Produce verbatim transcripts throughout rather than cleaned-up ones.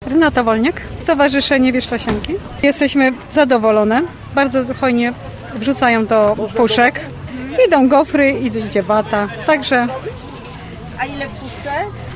Renata Wolniak, Stowarzyszenie Wierzchosianki. Jesteśmy zadowolone, bardzo hojnie wrzucają do puszek. Idą gofry, idzie wata, także... A ile w puszce?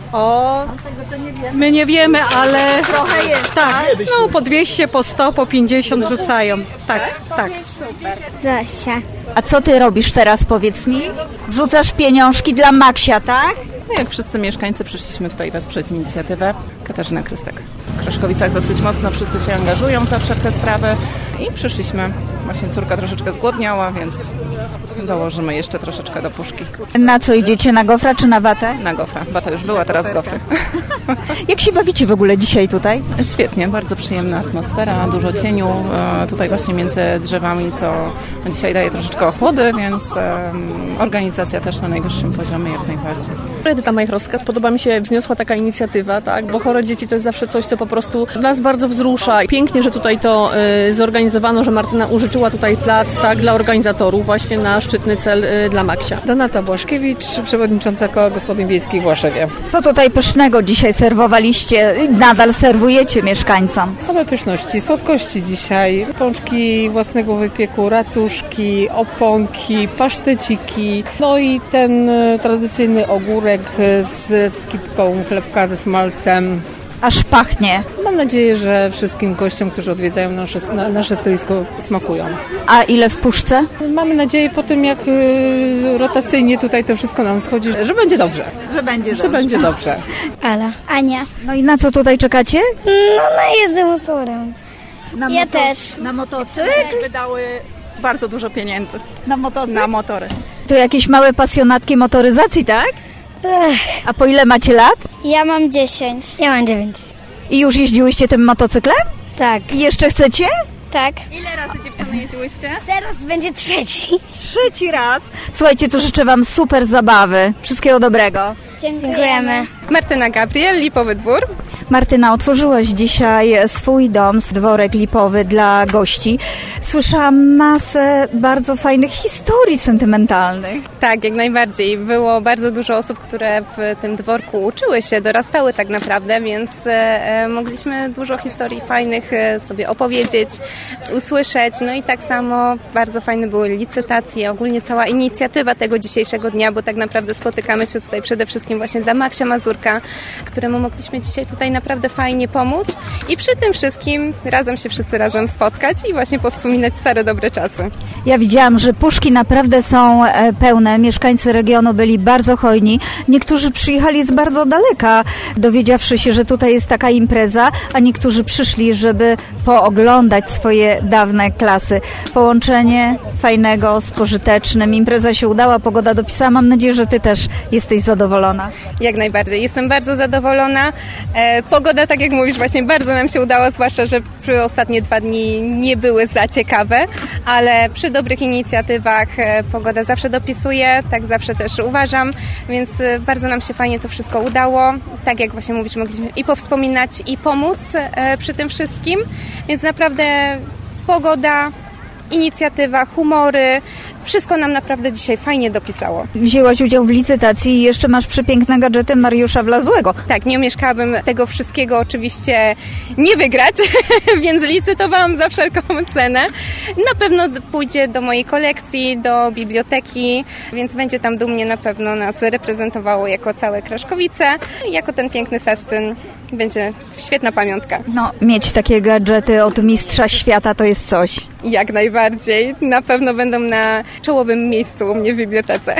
O, Tego to nie wiem. my nie wiemy, ale... Trochę jest, tak? No po dwieście, po sto, po pięćdziesiąt rzucają. Tak, tak. Super. Zosia. A co ty robisz teraz, powiedz mi? Wrzucasz pieniążki dla Maksia, tak? No jak wszyscy mieszkańcy przyszliśmy tutaj wesprzeć inicjatywę. Katarzyna Krystek. W Kraszkowicach dosyć mocno wszyscy się angażują zawsze w te sprawy i przyszliśmy. Właśnie córka troszeczkę zgłodniała, więc dołożymy jeszcze troszeczkę do puszki. Na co idziecie? Na gofra czy na watę? Na gofra. Wata już była, teraz gofry. Jak się bawicie w ogóle dzisiaj tutaj? Świetnie, bardzo przyjemna atmosfera, dużo cieniu e, tutaj właśnie między drzewami, co dzisiaj daje troszeczkę ochłody, więc e, organizacja też na najwyższym poziomie jak najbardziej. Edyta Majchrowska, podoba mi się, wzniosła taka inicjatywa, tak, bo chore dzieci to jest zawsze coś, co po prostu nas bardzo wzrusza. Pięknie, że tutaj to y, zorganizowano, że Martyna użyczyła tutaj plac, tak, dla organizatorów właśnie na szczytny cel y, dla Maksia. Donata Błaszkiewicz, przewodnicząca Koła Gospodyń Wiejskich w Głaszewie. Co tutaj pysznego dzisiaj serwowaliście, nadal serwujecie mieszkańcom? Same pyszności, słodkości dzisiaj, pączki własnego wypieku, racuszki, oponki, paszteciki, no i ten y, tradycyjny ogórek z skipką chlebka ze smalcem. Aż pachnie. Mam nadzieję, że wszystkim gościom, którzy odwiedzają nasze, nasze stoisko, smakują. A ile w puszce? Mamy nadzieję po tym, jak y, rotacyjnie tutaj to wszystko nam schodzi, że będzie dobrze. Że będzie Że dobrze. będzie dobrze. Ala. Ania. No i na co tutaj czekacie? No na jazdę motorem. Na Ja moto- też. Na motocykl? Wydały bardzo dużo pieniędzy Na motocykl? na motory. To jakieś małe pasjonatki motoryzacji, tak? Ech, A po ile macie lat? ja mam dziesięć. Ja mam dziewięć. I już jeździłyście tym motocyklem? Tak. I jeszcze chcecie? Tak. Ile razy dziewczyny jeździłyście? Teraz będzie trzeci. Trzeci raz. Słuchajcie, to życzę wam super zabawy. Wszystkiego dobrego. Dziękujemy. Martyna Gabriel, Lipowy Dwór. Martyna, otworzyłaś dzisiaj swój dom, dworek lipowy dla gości. Słyszałam masę bardzo fajnych historii sentymentalnych. Tak, jak najbardziej. Było bardzo dużo osób, które w tym dworku uczyły się, dorastały tak naprawdę, więc e, mogliśmy dużo historii fajnych e, sobie opowiedzieć, usłyszeć. No i tak samo bardzo fajne były licytacje, ogólnie cała inicjatywa tego dzisiejszego dnia, bo tak naprawdę spotykamy się tutaj przede wszystkim właśnie dla Maksia Mazurka, któremu mogliśmy dzisiaj tutaj naprawdę fajnie pomóc i przy tym wszystkim razem się wszyscy razem spotkać i właśnie powspominać stare, dobre czasy. Ja widziałam, że puszki naprawdę są pełne. Mieszkańcy regionu byli bardzo hojni. Niektórzy przyjechali z bardzo daleka, dowiedziawszy się, że tutaj jest taka impreza, a niektórzy przyszli, żeby pooglądać swoje dawne klasy. Połączenie fajnego z pożytecznym. Impreza się udała, pogoda dopisała. Mam nadzieję, że ty też jesteś zadowolona. Jak najbardziej. Jestem bardzo zadowolona. E, pogoda, tak jak mówisz, właśnie bardzo nam się udała, zwłaszcza, że przy ostatnie dwa dni nie były za ciekawe, ale przy dobrych inicjatywach e, pogoda zawsze dopisuje, tak zawsze też uważam, więc e, bardzo nam się fajnie to wszystko udało. Tak jak właśnie mówisz, mogliśmy i powspominać, i pomóc e, przy tym wszystkim, więc naprawdę pogoda, inicjatywa, humory, wszystko nam naprawdę dzisiaj fajnie dopisało. Wzięłaś udział w licytacji i jeszcze masz przepiękne gadżety Mariusza Wlazłego. Tak, nie omieszkałabym tego wszystkiego oczywiście nie wygrać, więc licytowałam za wszelką cenę. Na pewno pójdzie do mojej kolekcji, do biblioteki, więc będzie tam dumnie na pewno nas reprezentowało jako całe Kraszkowice, jako ten piękny festyn. Będzie świetna pamiątka. No, mieć takie gadżety od mistrza świata to jest coś. Jak najbardziej. Na pewno będą na czołowym miejscu u mnie w bibliotece.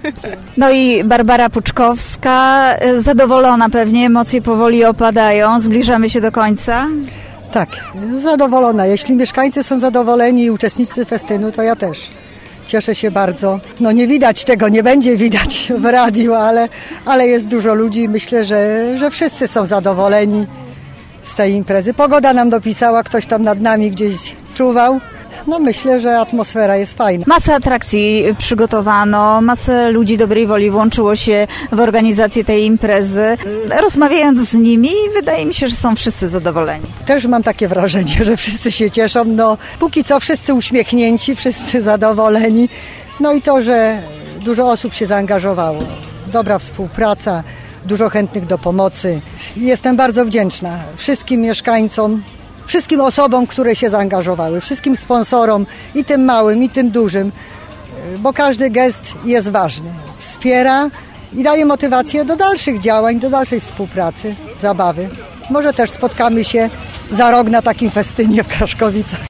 No i Barbara Puczkowska, zadowolona pewnie, emocje powoli opadają, zbliżamy się do końca. Tak, zadowolona. Jeśli mieszkańcy są zadowoleni i uczestnicy festynu, to ja też. Cieszę się bardzo. No nie widać tego, nie będzie widać w radiu, ale, ale jest dużo ludzi i myślę, że, że wszyscy są zadowoleni z tej imprezy. Pogoda nam dopisała, ktoś tam nad nami gdzieś czuwał. No myślę, że atmosfera jest fajna. Masę atrakcji przygotowano, masę ludzi dobrej woli włączyło się w organizację tej imprezy. Rozmawiając z nimi, wydaje mi się, że są wszyscy zadowoleni. Też mam takie wrażenie, że wszyscy się cieszą. No póki co wszyscy uśmiechnięci, wszyscy zadowoleni. No i to, że dużo osób się zaangażowało. Dobra współpraca, dużo chętnych do pomocy. jestem bardzo wdzięczna wszystkim mieszkańcom, wszystkim osobom, które się zaangażowały, wszystkim sponsorom, i tym małym, i tym dużym, bo każdy gest jest ważny. Wspiera i daje motywację do dalszych działań, do dalszej współpracy, zabawy. Może też spotkamy się za rok na takim festynie w Kraszkowicach.